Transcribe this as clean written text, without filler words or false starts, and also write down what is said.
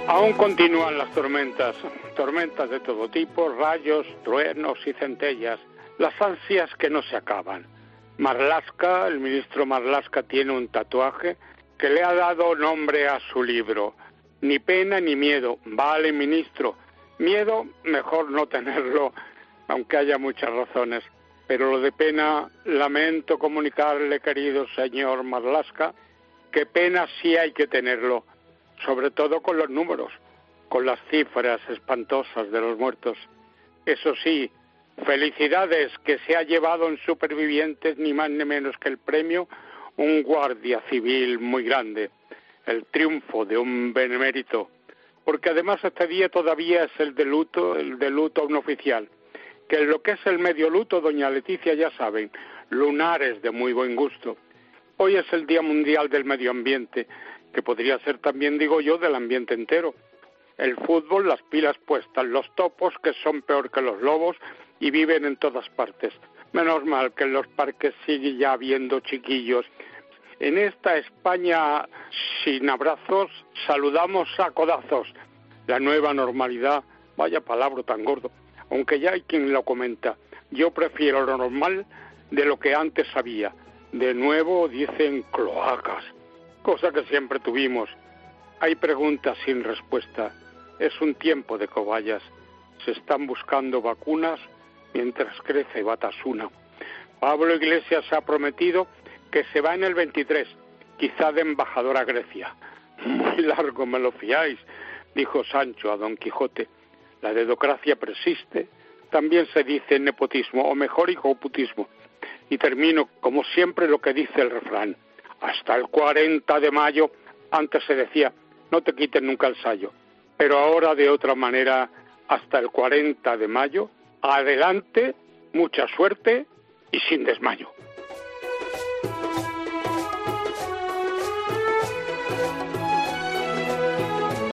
Aún continúan las tormentas de todo tipo, rayos, truenos y centellas, las ansias que no se acaban. Marlaska, el ministro Marlaska, tiene un tatuaje que le ha dado nombre a su libro. Ni pena ni miedo. Vale, ministro, miedo mejor no tenerlo, aunque haya muchas razones. Pero lo de pena, lamento comunicarle, querido señor Marlaska, que pena sí hay que tenerlo, sobre todo con los números, con las cifras espantosas de los muertos. Eso sí, felicidades, que se ha llevado en supervivientes ni más ni menos que el premio un guardia civil muy grande, el triunfo de un benemérito, porque además este día todavía es el de luto aún oficial, que en lo que es el medio luto, doña Leticia, ya saben, lunares de muy buen gusto. Hoy es el Día Mundial del Medio Ambiente, que podría ser también, digo yo, del ambiente entero. El fútbol, las pilas puestas, los topos, que son peor que los lobos y viven en todas partes. Menos mal que en los parques sigue ya habiendo chiquillos. En esta España sin abrazos, saludamos a codazos. La nueva normalidad, vaya palabra tan gordo, aunque ya hay quien lo comenta. Yo prefiero lo normal de lo que antes había. De nuevo dicen cloacas, cosa que siempre tuvimos. Hay preguntas sin respuesta. Es un tiempo de cobayas. Se están buscando vacunas mientras crece Batasuna. Pablo Iglesias ha prometido que se va en el 23, quizá de embajador a Grecia. Muy largo me lo fiáis, dijo Sancho a Don Quijote. La dedocracia persiste, también se dice nepotismo, o mejor hijoputismo. Y termino, como siempre, lo que dice el refrán. Hasta el 40 de mayo, antes se decía, no te quiten nunca el sayo. Pero ahora de otra manera, hasta el 40 de mayo, adelante, mucha suerte y sin desmayo.